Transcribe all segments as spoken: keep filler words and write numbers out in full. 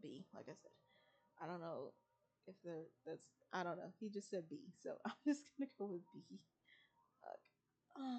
B. Like I said, I don't know if there that's I don't know. He just said B, so I'm just gonna go with B. Fuck. Uh,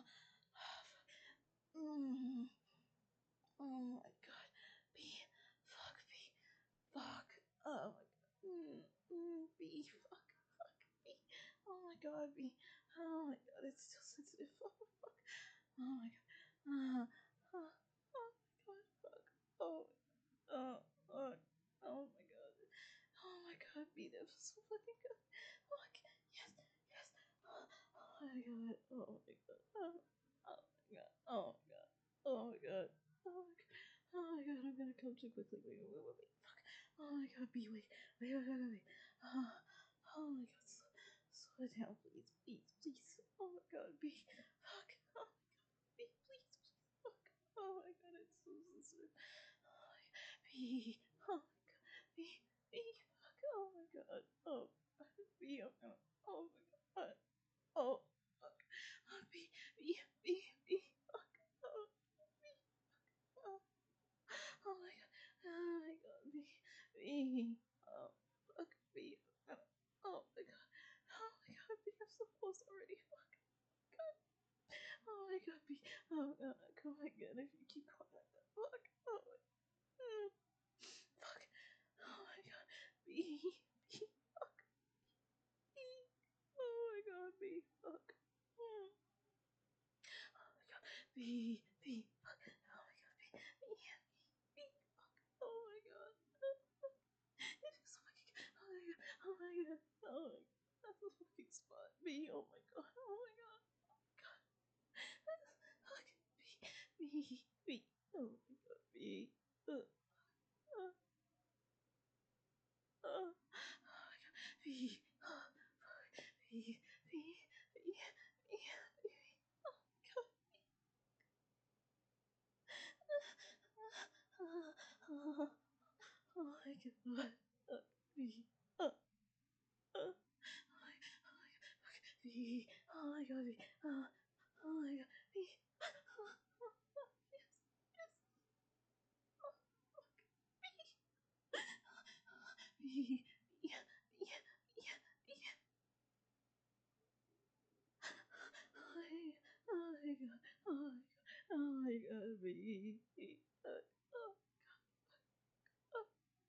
mm, oh my god. B. Fuck B. Fuck. Oh my god. Mm, mm, B. Fuck. Fuck B. Oh my god, B. Oh my god, it's still sensitive. Oh fuck. Oh my god. Uh, uh, oh my god. Fuck. Oh. Oh. Fuck. Oh my god. Oh my god, B. That was so fucking good. Fuck. Yes. Yes. Oh, oh my god. Oh my god. Oh, oh my god. Oh my god. Oh my god. Oh my god. Oh my god, I'm gonna come too quickly. Wait, wait, wait, wait. Fuck. Oh my god, B, wait. Wait, wait, wait, wait, wait. Oh, oh my god, slow, slow it down, please, please, please. Oh my god, B. Fuck. Oh my god, B, please, please. Fuck. Oh my god, it's so sensitive. Oh my god. B. Oh my god. B. B. Fuck. Oh my god. Oh. B. Oh, no. Oh my god. Oh. Fuck. Oh, B. B. B. B. Fuck. Oh. B. Fuck. Oh. Oh my god. Oh my god. B. B. Oh. Fuck. B. Oh oh my god. Oh my god. B. I'm so close already. Fuck. God. Oh my god. B. Oh god. Oh my god. If you keep going like that. Fuck. Oh my. Mm. Fuck. Oh my god. B. B. Fuck. B. Oh my god. B. Fuck. Mm. Oh my god. B. B. Fuck. Oh my god. B. B. B. Fuck. Oh my god. It is fucking. Oh my god. Oh my god. Oh my god. That's the fucking spot. B. Oh my god. Oh my god. Oh my god. Fuck. B. B. B. Oh my god. B. Uh, uh, uh. Oh my god. B. Oh, fuck. B. B. B. B. B. Oh my god. Oh, oh, oh my god. Uh, B. Uh, uh. Oh my, oh my god. Fuck. B. Oh my god. B. Oh, oh my god. B. Oh, oh, oh. Yes. Yes. Oh, fuck. B. B. B. B. B. B. Oh my, oh my god. Oh my god. Oh my god. B. B. Fuck. Oh, oh.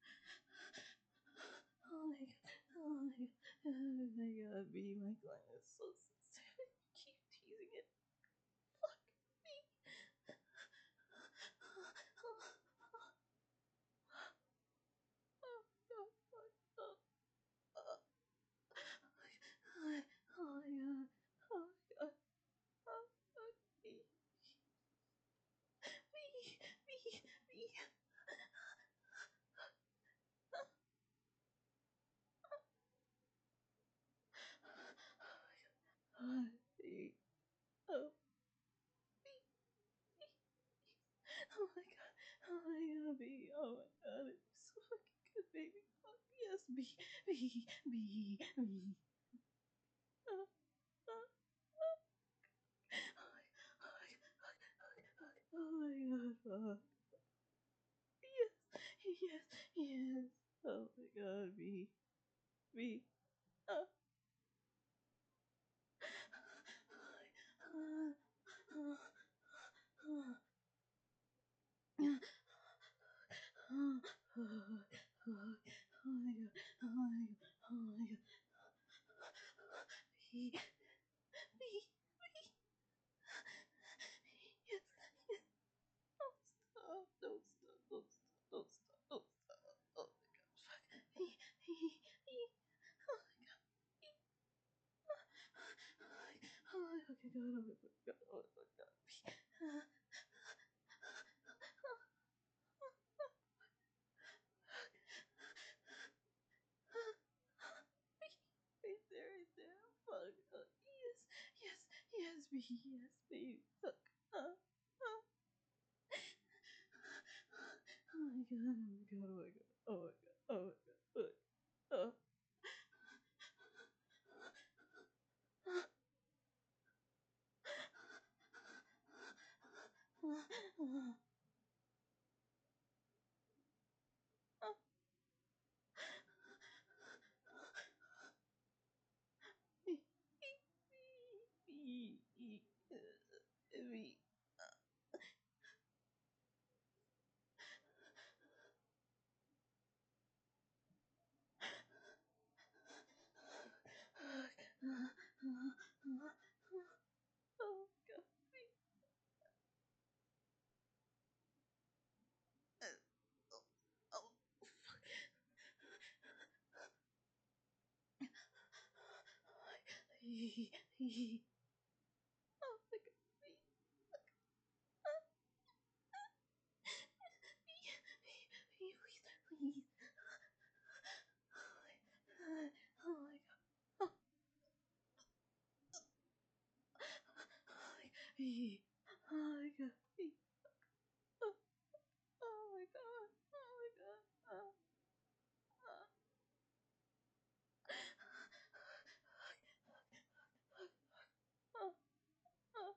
Oh my god. Oh my god. Oh my god. B. My gland is so sensitive. Keep teasing it. Fuck me. Oh, oh, oh, oh, fuck. Oh, oh. Oh my god. Oh my god. Oh my god. Oh, fuck me. Me. Me. Me. Oh, me. Oh, me. Me. Oh my god. Oh my god, B. Oh my god. It's so fucking good, baby. Fuck yes, B. B. B. B. Oh, oh, oh. Oh my, oh my, fuck, fuck, oh my god, fuck. Yes, yes, yes. Oh my god, B. B. Oh. Oh, oh, oh, oh. Oh, oh, oh, oh my god, oh my god, oh my god. B, B, B. Yes, yes. Don't stop, don't stop, don't stop, don't stop, don't stop. Oh my god, fuck. B, B, B. Oh my god, B. Oh my, oh my fucking god, oh my fucking god, oh my god. B. Uh, Right there, right there. Fuck. Uh, yes, yes, yes, B, yes, baby. Fuck. Uh, uh. Oh my god, oh my god, oh my god, oh my god, oh my god, oh my god. Oh. he, he. Oh my god. Please, please. Oh my god. Oh my god. Oh my god. Oh my god. Oh. Oh. Oh.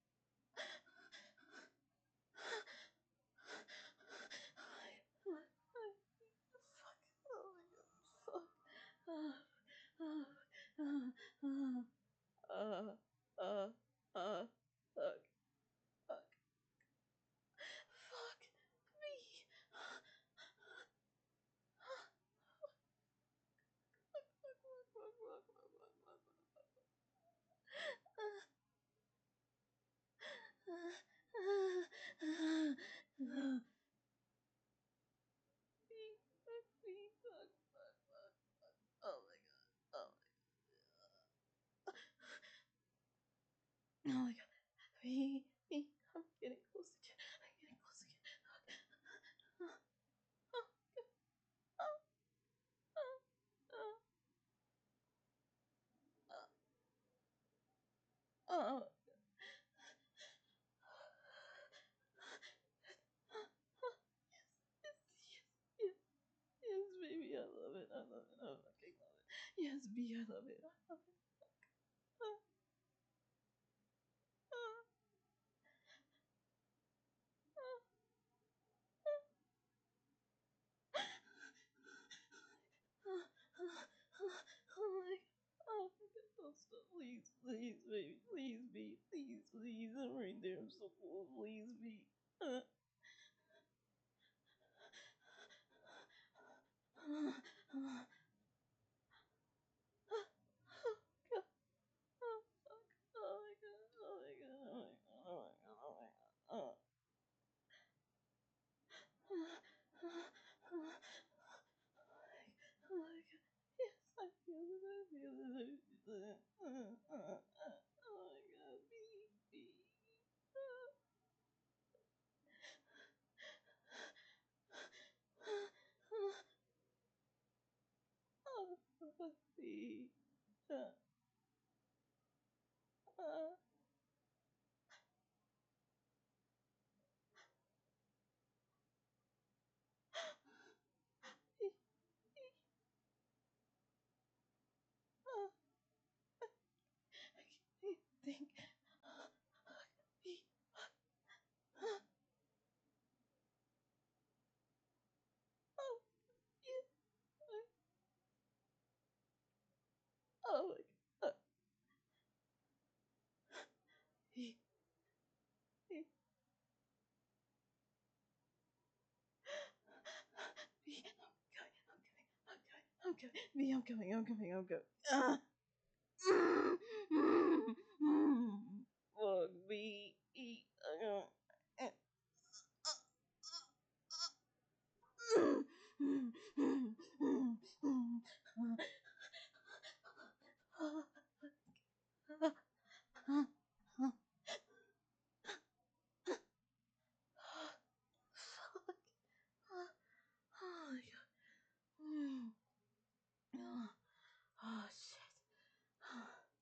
Uh, uh, uh, fuck, fuck, fuck me. Oh my god. Oh my, oh my god. Me, me, I'm getting close again. I'm getting close again. Oh, oh, oh, oh, oh, oh, oh. Yes, yes, yes, yes, baby, I love it. I love it. I fucking love it. Yes, B, I love it. I love it. Oh, oh, oh, oh, oh, oh my, oh my god, don't stop. Please, please, baby, please, be, please, please. I'm right there. I'm so cool. Please, be. Uh, uh, uh, oh, god. Oh, fuck. Oh my god. Oh my god. Oh my god. Oh my god. Oh my god. Oh. Oh my god. Yes, I feel it. I feel it. I feel it. Uh, uh, uh. Oh my god. Be, be. Uh, uh, oh, be. Uh, uh, be, be. Uh, I can't think. Be. Uh, oh, yeah. Oh my god. Uh, be, be. B, I'm coming, I'm coming, I'm coming, I'm coming. B, I'm coming, I'm coming, I'm coming. Ah!